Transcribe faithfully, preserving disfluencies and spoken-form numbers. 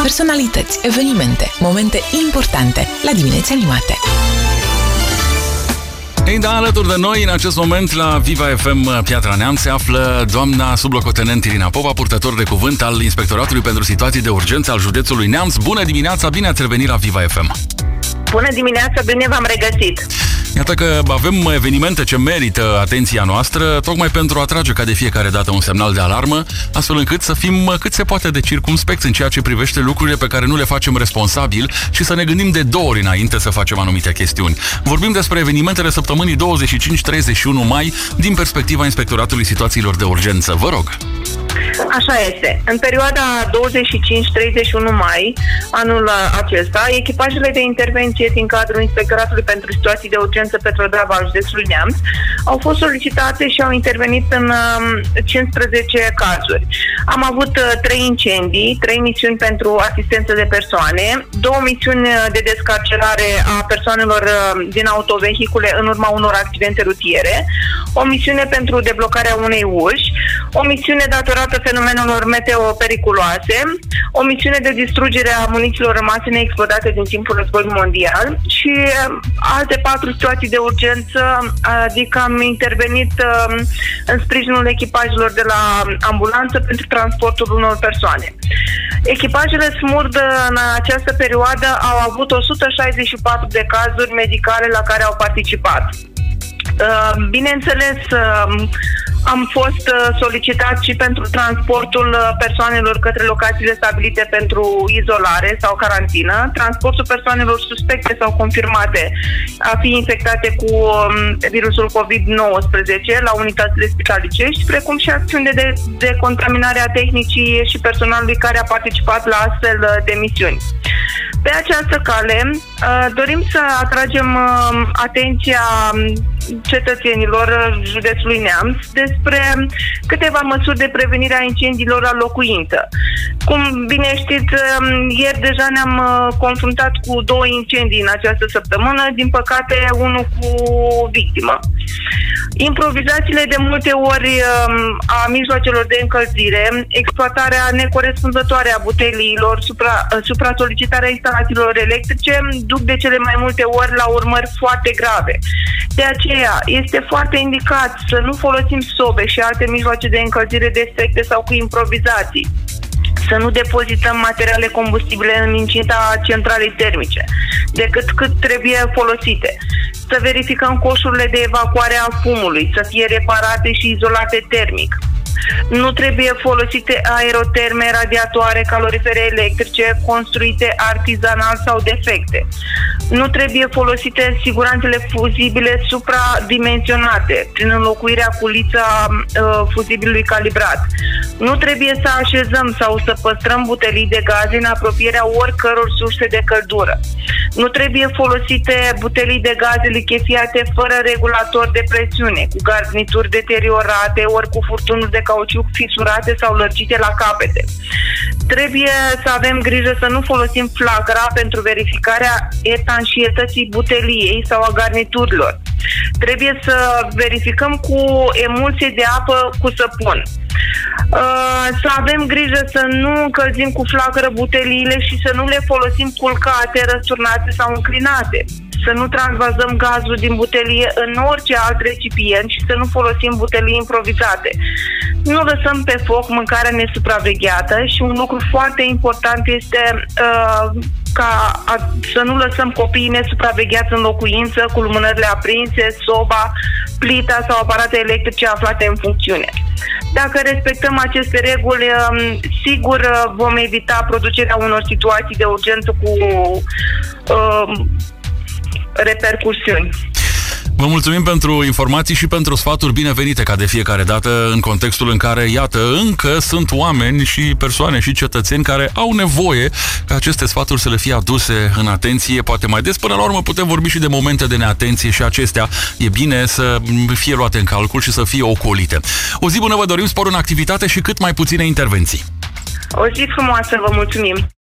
Personalități, evenimente, momente importante la Dimineți Animate. Ei, da, alături de noi, în acest moment, la Viva F M Piatra Neamț, se află doamna sublocotenent Irina Pova, purtător de cuvânt al Inspectoratului pentru Situații de Urgență al județului Neamț. Bună dimineața, bine ați revenit la Viva F M! Bună dimineața, bine v-am regăsit! Iată că avem evenimente ce merită atenția noastră, tocmai pentru a trage ca de fiecare dată un semnal de alarmă, astfel încât să fim cât se poate de circumspecți în ceea ce privește lucrurile pe care nu le facem responsabil și să ne gândim de două ori înainte să facem anumite chestiuni. Vorbim despre evenimentele săptămânii douăzeci și cinci treizeci și unu mai din perspectiva Inspectoratului Situațiilor de Urgență. Vă rog! Așa este. În perioada douăzeci și cinci treizeci și unu mai, anul acesta, echipajele de intervenție din cadrul Inspectoratului pentru Situații de Urgență Petrodrava al județului Neamț au fost solicitate și au intervenit în cincisprezece cazuri. Am avut trei incendii, trei misiuni pentru asistență de persoane, două misiuni de descarcerare a persoanelor din autovehicule în urma unor accidente rutiere, o misiune pentru deblocarea unei uși, o misiune datorată fenomenelor meteo periculoase, o misiune de distrugere a munițiilor rămase neexplodate din timpul războiului mondial și alte patru situații de urgență, adică am intervenit în sprijinul echipajelor de la ambulanță pentru transportul unor persoane. Echipajele SMURD în această perioadă au avut o sută șaizeci și patru de cazuri medicale la care au participat. Bineînțeles, am fost solicitat și pentru transportul persoanelor către locațiile stabilite pentru izolare sau carantină, transportul persoanelor suspecte sau confirmate a fi infectate cu virusul covid nouăsprezece la unitățile spitalicești, precum și acțiuni de, de contaminare a tehnicii și personalului care a participat la astfel de misiuni. Pe această cale, dorim să atragem atenția cetățenilor județului Neamț despre câteva măsuri de prevenire a incendiilor la locuință. Cum bine știți, ieri deja ne-am confruntat cu două incendii în această săptămână, din păcate unul cu victimă. Improvizațiile de multe ori a mijloacelor de încălzire, exploatarea necorespunzătoare a buteliilor, supra, supra-solicitarea instalațiilor electrice duc de cele mai multe ori la urmări foarte grave. De aceea este foarte indicat să nu folosim sobe și alte mijloace de încălzire defecte sau cu improvizații. Să nu depozităm materiale combustibile în incinta centralei termice, decât cât trebuie folosite. Să verificăm coșurile de evacuare a fumului, să fie reparate și izolate termic. Nu trebuie folosite aeroterme, radiatoare, calorifere electrice construite artizanal sau defecte. Nu trebuie folosite siguranțele fuzibile supradimensionate prin înlocuirea cu lița uh, fuzibilului calibrat. Nu trebuie să așezăm sau să păstrăm butelii de gaze în apropierea oricăror surse de căldură. Nu trebuie folosite butelii de gaze lichefiate fără regulator de presiune, cu garnituri deteriorate, ori cu furtunuri de cauciuc fisurate sau lărgite la capete. Trebuie să avem grijă să nu folosim flacăra pentru verificarea etanșietății buteliei sau a garniturilor. Trebuie să verificăm cu emulsie de apă cu săpun. Să avem grijă să nu încălzim cu flacără buteliile și să nu le folosim culcate, răsturnate sau înclinate. Să nu transvazăm gazul din butelie în orice alt recipient și să nu folosim butelii improvizate. Nu lăsăm pe foc mâncarea nesupravegheată și un lucru foarte important este uh, ca a, să nu lăsăm copiii nesupravegheați în locuință cu lumânările aprinse, soba, plita sau aparate electrice aflate în funcțiune. Dacă respectăm aceste reguli, sigur vom evita producerea unor situații de urgență cu uh, repercursiuni. Vă mulțumim pentru informații și pentru sfaturi binevenite ca de fiecare dată în contextul în care, iată, încă sunt oameni și persoane și cetățeni care au nevoie ca aceste sfaturi să le fie aduse în atenție, poate mai des. Până la urmă putem vorbi și de momente de neatenție și acestea e bine să fie luate în calcul și să fie ocolite. O zi bună vă dorim, spor în activitate și cât mai puține intervenții. O zi frumoasă, vă mulțumim!